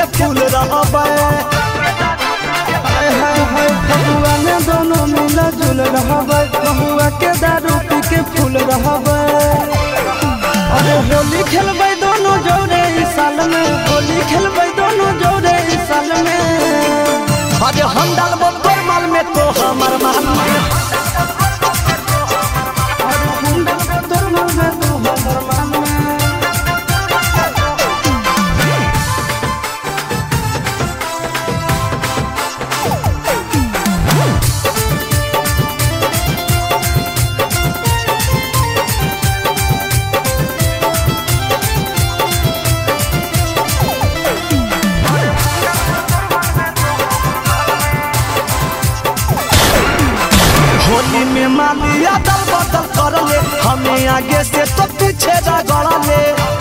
फूल रहबे। फगुआ में दोनों मिला जुल रहबे, महुआ के दारू पी के फूल रहबे। अरे होली खेलबे दोनों जोड़े इस साल में, होली खेलबे दोनों जोड़े इस साल में। अरे हम डालबो तोर माल में तो हमर माल में, अरे हम डालबो तोर माल में तो हमर माल में। होली में मालिया दल बदल कर ले, हमें आगे से तो पीछे रगड़ ले।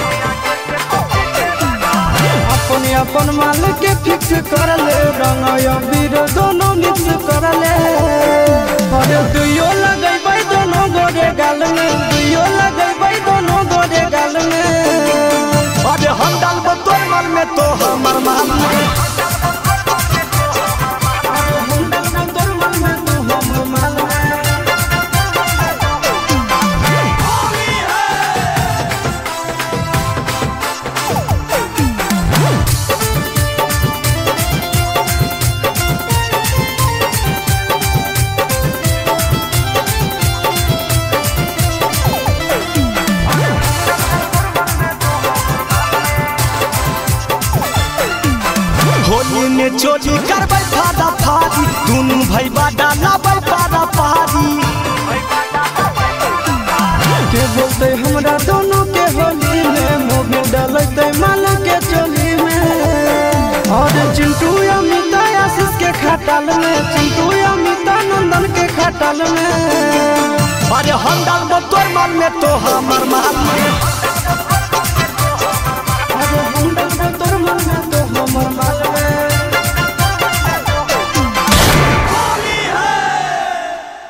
अपने अपन माल के फिक्स कर ले, रंग अबीर दोनों मिक्स कर ले। अरे दुइयो लगेबै दोनों गोरे गाल में, दुइयो लगेबै दोनों गोरे गाल में। अरे हम डालबो तोर माल में तो हमर माल में, अरे हम डालबो तोर माल में तो हमर माल में। होली में चोरी करबै फाड़ा फाड़ी, दुनू भैया डालबै पारा पारी। के बोलते हमरा दोनों के होली में, मोबिल डालते माल के चोली में। और चिंटू अमिता आशीष के खटाल में, चिंटू अमिता नंदन के खटाल में। अरे हम डालबो तोर माल में तो हमर माल में।